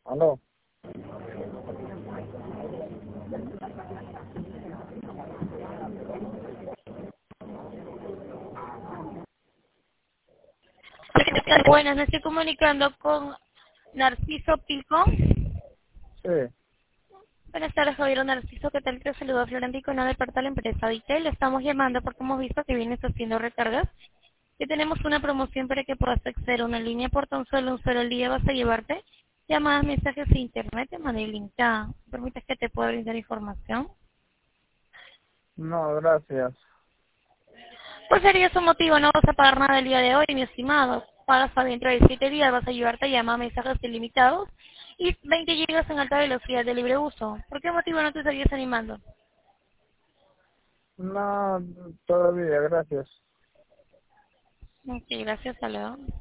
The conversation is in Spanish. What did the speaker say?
Aló. Buenas, me estoy comunicando con Narciso Pico. Sí. Buenas tardes, Javier Narciso. ¿Qué tal? Te saludo a Florentico, no de parte de la empresa Vitel. Le estamos llamando porque hemos visto que vienes haciendo recargas. Que tenemos una promoción para que puedas acceder a una línea por tan solo un solo día. Vas a llevarte llamadas, mensajes de internet de manera ilimitada. ¿Permites que te pueda brindar información? No, gracias. Pues sería su motivo, no vas a pagar nada el día de hoy, mi estimado. Pagas para dentro de 7 días, vas a llevarte a llamar mensajes ilimitados y 20 gigas en alta velocidad de libre uso. ¿Por qué motivo no te estarías animando? No, todavía, gracias. Ok, gracias, hasta luego.